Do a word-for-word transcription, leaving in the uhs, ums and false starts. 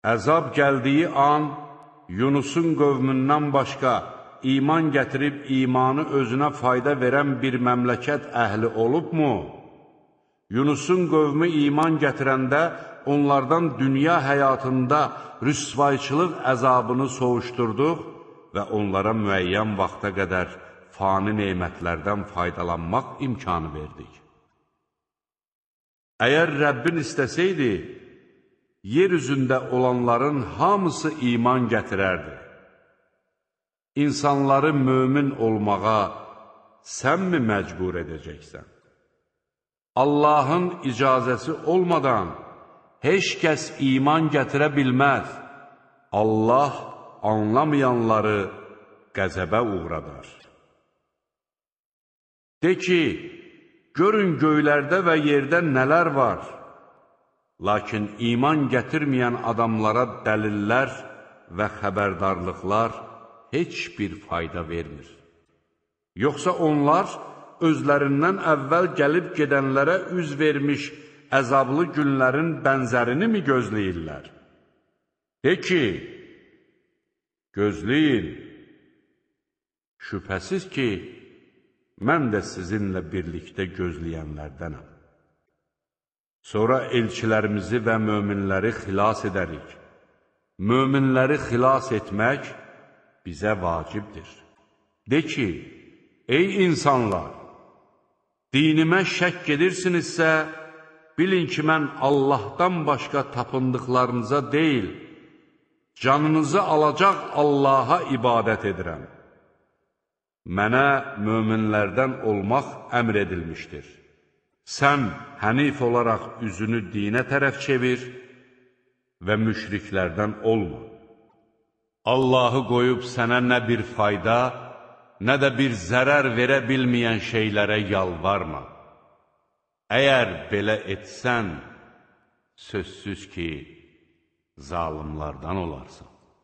Əzab gəldiyi an, Yunusun qövmündən başqa iman gətirib imanı özünə fayda verən bir məmləkət əhli olubmu? Yunusun qövmü iman gətirəndə onlardan dünya həyatında rüsvayçılıq əzabını soğuşdurduq və onlara müəyyən vaxta qədər fani nemətlərdən faydalanmaq imkanı verdik. Əgər Rəbbin istəsəydi, yer üzündə olanların hamısı iman gətirərdi. İnsanları mömin olmağa sənmi məcbur edəcəksən? Allahın icazəsi olmadan heç kəs iman gətirə bilməz. Allah anlamayanları qəzəbə uğradar. De ki, görün göylərdə və yerdə nələr var. Lakin iman gətirməyən adamlara dəlillər və xəbərdarlıqlar heç bir fayda vermir. Yoxsa onlar özlərindən əvvəl gəlib gedənlərə üz vermiş əzablı günlərin bənzərini mi gözləyirlər? De ki, gözləyin. Şübhəsiz ki, mən də sizinlə birlikdə gözləyənlərdənəm. Sonra elçilərimizi və möminləri xilas edərik. Möminləri xilas etmək bizə vacibdir. De ki, ey insanlar, dinimə şəkk edirsinizsə, bilin ki, mən Allahdan başqa tapındıqlarınıza deyil, canınızı alacaq Allaha ibadət edirəm. Mənə möminlərdən olmaq əmr edilmişdir. Sən hənif olaraq üzünü dinə tərəf çevir və müşriklərdən olma. Allahı qoyub sənə nə bir fayda, nə də bir zərər verə bilməyən şeylərə yalvarma. Əgər belə etsən, sözsüz ki, zalimlardan olarsan.